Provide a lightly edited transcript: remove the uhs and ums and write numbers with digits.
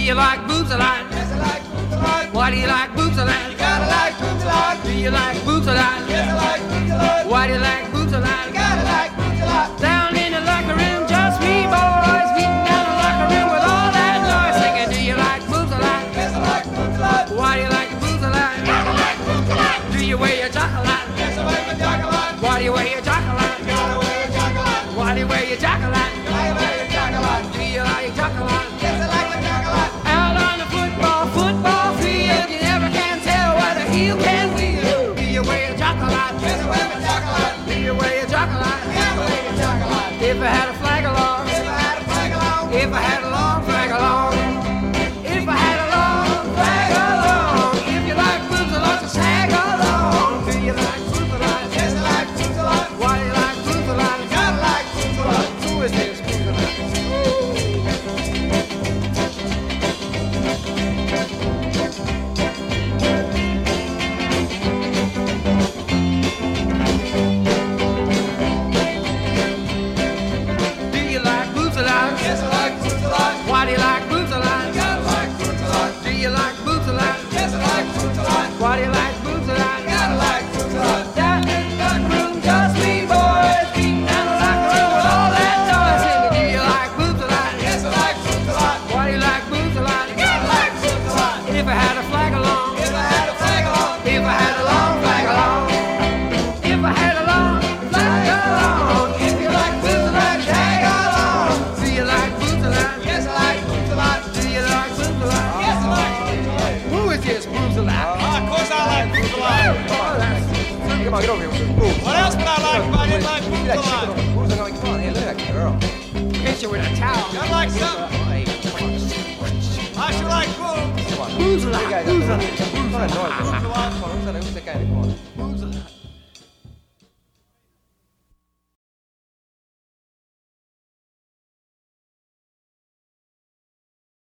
you like boobs a lot? Yes, I like boobs a lot. Why do you like boobs a lot? You gotta like boobs a lot. Do you like boobs a lot? Yes, I like boobs a lot. Why do you like boobs a lot? You gotta like boobs a lot. Down in the locker room, just me boys beating down the locker room with all that noise, singing, do you like boobs a lot? Yes, I like boobs a lot. Why do you like boobs a lot? Yes, I like boobs a lot. Do you wear your jock a lot? Yes, I wear my jock a lot. Why do you wear your jock a lot? Gotta wear a jock a lot. Why do you wear your jock a lot? Gotta wear a jock a lot. Do you like your jock a lot? Yes, I like my jock a lot. Out on the football field, you never can tell whether heel can wheel. Do you wear your jock a lot? Yes, I wear my jock a lot. Do you wear your jock a lot? Gotta wear a jock a lot. If I had a flag along, If I had a flag along, if I had a long flag along, if I had a long flag along, if you like boobs a lot, just tag along. Do you like boobs a lot? yes, I like boobs a lot. Why do you like boobs a lot? Gotta like boobs a lot. Who is this boobs a lot? Do you like boobs a lot? Yes, I like boobs a lot. Why do you like boobs a lot? Gotta like boobs a lot. Do you like boobs a lot? Yes, I like boobs a lot. Why do you like boobs a lot? Gotta like boobs a lot. Down in the locker room, just me boys beating down the locker room with all that noise, singing, do you like boobs a lot? Yes, I like boobs a lot. Why do you like boobs a lot? Gotta like boobs a lot. If I had a flag along, If I had a flag along, if I had a long flag along, if I had a long flag along, if you like boobs a lot, tag along. Do you like boobs a lot? yes, I like boobs a lot. Do you like boobs a lot? Yes, I like boobs a lot. Who is this boobs a lot? Of course I like boobs a lot. Come on, get over here with this boobs. What else would I like if I didn't like boobs a lot? Boobs are going, come on, hey, look at that girl. Hit you with a towel. I'd like something. Hey, come on. I should like boobs. Come on. Boobs a You lot. guys, Boobs a lot. What a noise. Come on, who's that guy in the corner? Boobs a lot.